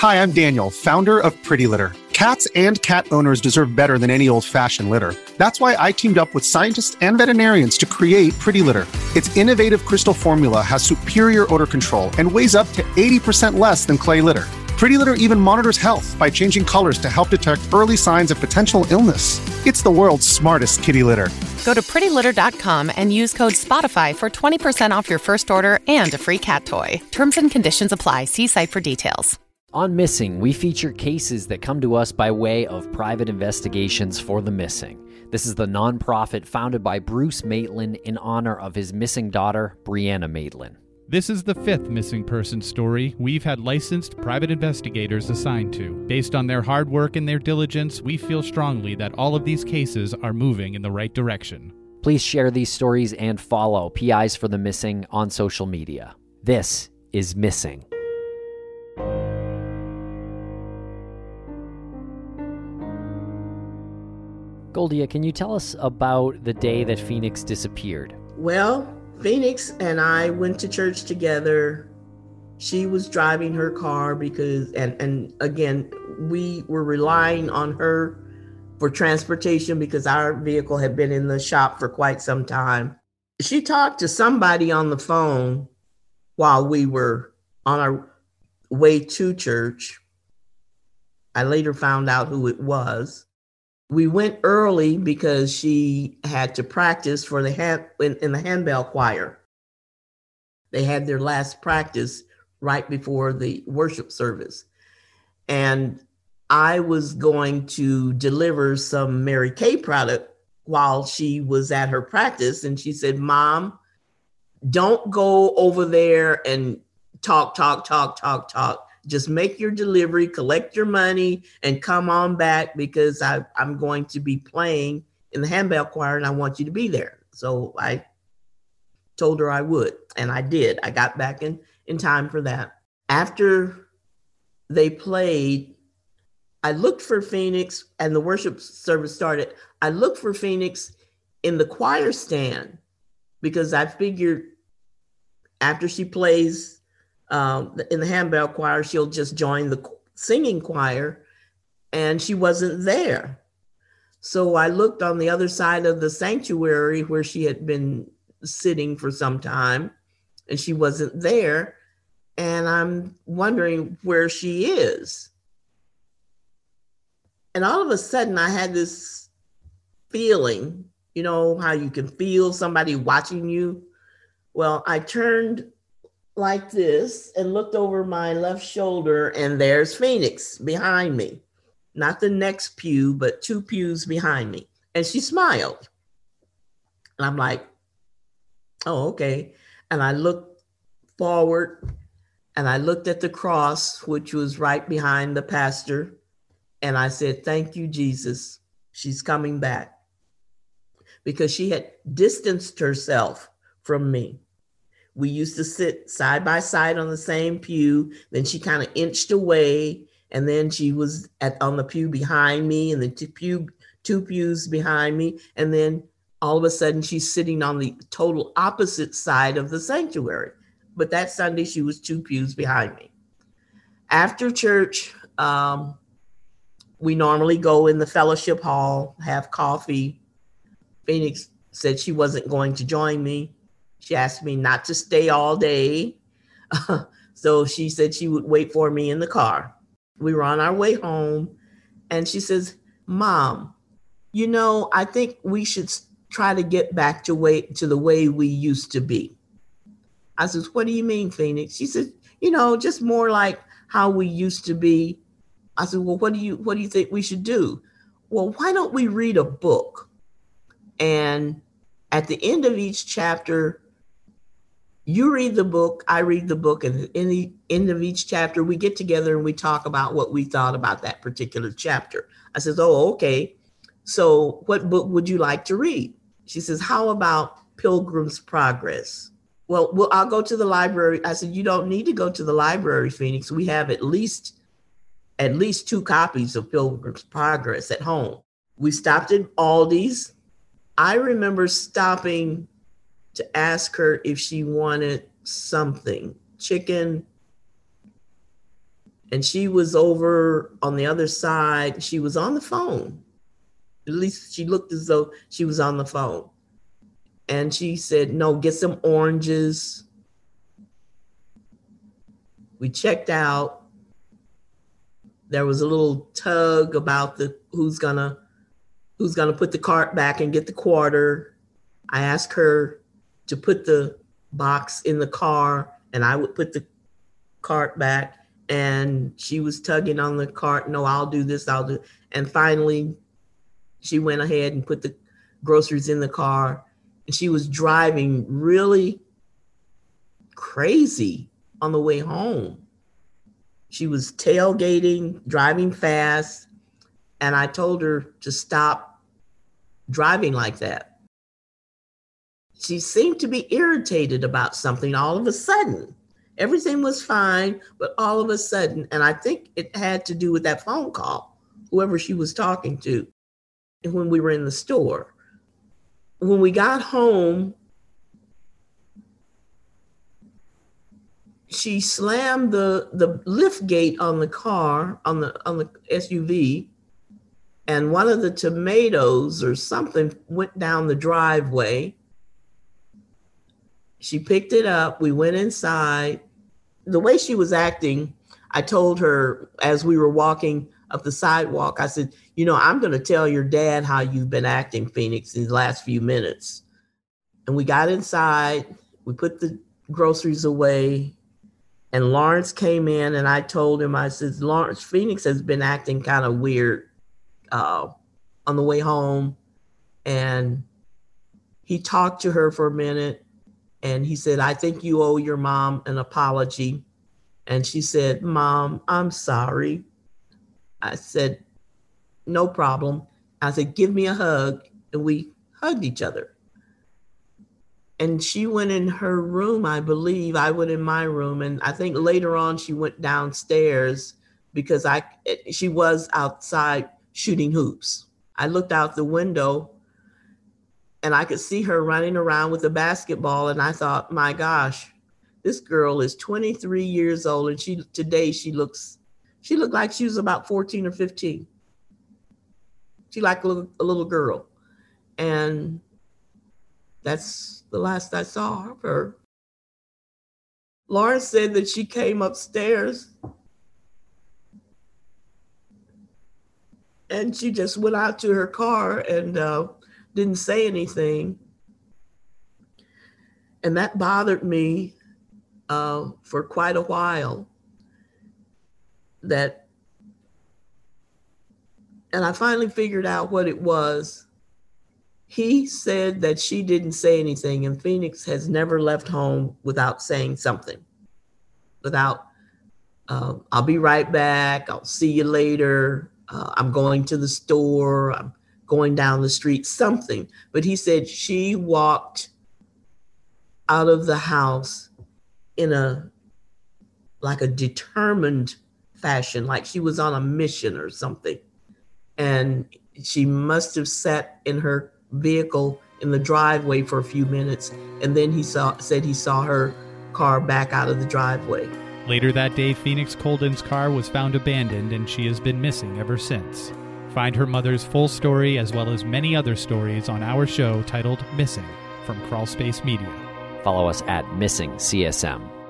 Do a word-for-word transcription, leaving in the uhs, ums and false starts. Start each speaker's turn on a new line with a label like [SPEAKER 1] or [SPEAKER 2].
[SPEAKER 1] Hi, I'm Daniel, founder of Pretty Litter. Cats and cat owners deserve better than any old-fashioned litter. That's why I teamed up with scientists and veterinarians to create Pretty Litter. Its innovative crystal formula has superior odor control and weighs up to eighty percent less than clay litter. Pretty Litter even monitors health by changing colors to help detect early signs of potential illness. It's the world's smartest kitty litter.
[SPEAKER 2] Go to pretty litter dot com and use code SPOTIFY for twenty percent off your first order and a free cat toy. Terms and conditions apply. See site for details.
[SPEAKER 3] On Missing, we feature cases that come to us by way of private investigations for the missing. This is the nonprofit founded by Bruce Maitland in honor of his missing daughter, Brianna Maitland.
[SPEAKER 4] This is the fifth missing person story we've had licensed private investigators assigned to. Based on their hard work and their diligence, we feel strongly that all of these cases are moving in the right direction.
[SPEAKER 3] Please share these stories and follow P Is for the Missing on social media. This is Missing. Goldia, can you tell us about the day that Phoenix disappeared?
[SPEAKER 5] Well, Phoenix and I went to church together. She was driving her car because, and, and again, we were relying on her for transportation because our vehicle had been in the shop for quite some time. She talked to somebody on the phone while we were on our way to church. I later found out who it was. We went early because she had to practice for the hand, in, in the handbell choir. They had their last practice right before the worship service. And I was going to deliver some Mary Kay product while she was at her practice. And she said, Mom, don't go over there and talk, talk, talk, talk, talk. Just make your delivery, collect your money, and come on back because I, I'm going to be playing in the handbell choir and I want you to be there. So I told her I would, and I did. I got back in, in time for that. After they played, I looked for Phoenix and the worship service started. I looked for Phoenix in the choir stand because I figured after she plays Um, in the handbell choir, she'll just join the singing choir, and she wasn't there. So I looked on the other side of the sanctuary where she had been sitting for some time, and she wasn't there. And I'm wondering where she is. And all of a sudden, I had this feeling, you know, how you can feel somebody watching you. Well, I turned like this and looked over my left shoulder, and there's Phoenix behind me. Not the next pew, but two pews behind me. And she smiled. And I'm like, oh, okay. And I looked forward and I looked at the cross, which was right behind the pastor. And I said, thank you, Jesus. She's coming back. Because she had distanced herself from me. We used to sit side by side on the same pew. Then she kind of inched away, and then she was at on the pew behind me, and the two, pew, two pews behind me. And then all of a sudden, she's sitting on the total opposite side of the sanctuary. But that Sunday, she was two pews behind me. After church, um, we normally go in the fellowship hall, have coffee. Phoenix said she wasn't going to join me. She asked me not to stay all day. So she said she would wait for me in the car. We were on our way home, and she says, Mom, you know, I think we should try to get back to way to the way we used to be. I says, what do you mean, Phoenix? She said, you know, just more like how we used to be. I said, well, what do you what do you think we should do? Well, why don't we read a book? And at the end of each chapter, you read the book, I read the book, and in the end of each chapter, we get together and we talk about what we thought about that particular chapter. I says, oh, okay. So what book would you like to read? She says, how about Pilgrim's Progress? Well, well, I'll go to the library. I said, you don't need to go to the library, Phoenix. We have at least, at least two copies of Pilgrim's Progress at home. We stopped at Aldi's. I remember stopping to ask her if she wanted something, chicken. And she was over on the other side. She was on the phone. At least she looked as though she was on the phone. And she said, no, get some oranges. We checked out. There was a little tug about the who's gonna who's gonna put the cart back and get the quarter. I asked her to put the box in the car, and I would put the cart back, and she was tugging on the cart. No, I'll do this, I'll do. And finally, she went ahead and put the groceries in the car, and she was driving really crazy on the way home. She was tailgating, driving fast, and I told her to stop driving like that. She seemed to be irritated about something all of a sudden. Everything was fine, but all of a sudden, and I think it had to do with that phone call, whoever she was talking to, when we were in the store. When we got home, she slammed the, the lift gate on the car, on the on the S U V, and one of the tomatoes or something went down the driveway. She picked it up. We went inside. The way she was acting, I told her as we were walking up the sidewalk, I said, you know, I'm going to tell your dad how you've been acting, Phoenix, in the last few minutes. And we got inside. We put the groceries away. And Lawrence came in, and I told him, I said, Lawrence, Phoenix has been acting kind of weird uh, on the way home. And he talked to her for a minute. And he said, I think you owe your mom an apology. And she said, Mom, I'm sorry. I said, no problem. I said, give me a hug. And we hugged each other. And she went in her room, I believe. I went in my room. And I think later on she went downstairs because I she was outside shooting hoops. I looked out the window and I could see her running around with a basketball. And I thought, my gosh, this girl is twenty-three years old. And she today she looks, she looked like she was about fourteen or fifteen. She like a little, a little girl. And that's the last I saw of her. Lawrence said that she came upstairs and she just went out to her car and uh, didn't say anything. And that bothered me uh, for quite a while. That, and I finally figured out what it was. He said that she didn't say anything, and Phoenix has never left home without saying something. Without, uh, I'll be right back, I'll see you later, uh, I'm going to the store, I'm going down the street, something. But he said she walked out of the house in a, like a determined fashion, like she was on a mission or something. And she must have sat in her vehicle in the driveway for a few minutes, and then he saw said he saw her car back out of the driveway.
[SPEAKER 4] Later that day, Phoenix Colden's car was found abandoned, and she has been missing ever since. Find her mother's full story as well as many other stories on our show titled Missing from Crawlspace Media.
[SPEAKER 3] Follow us at Missing C S M.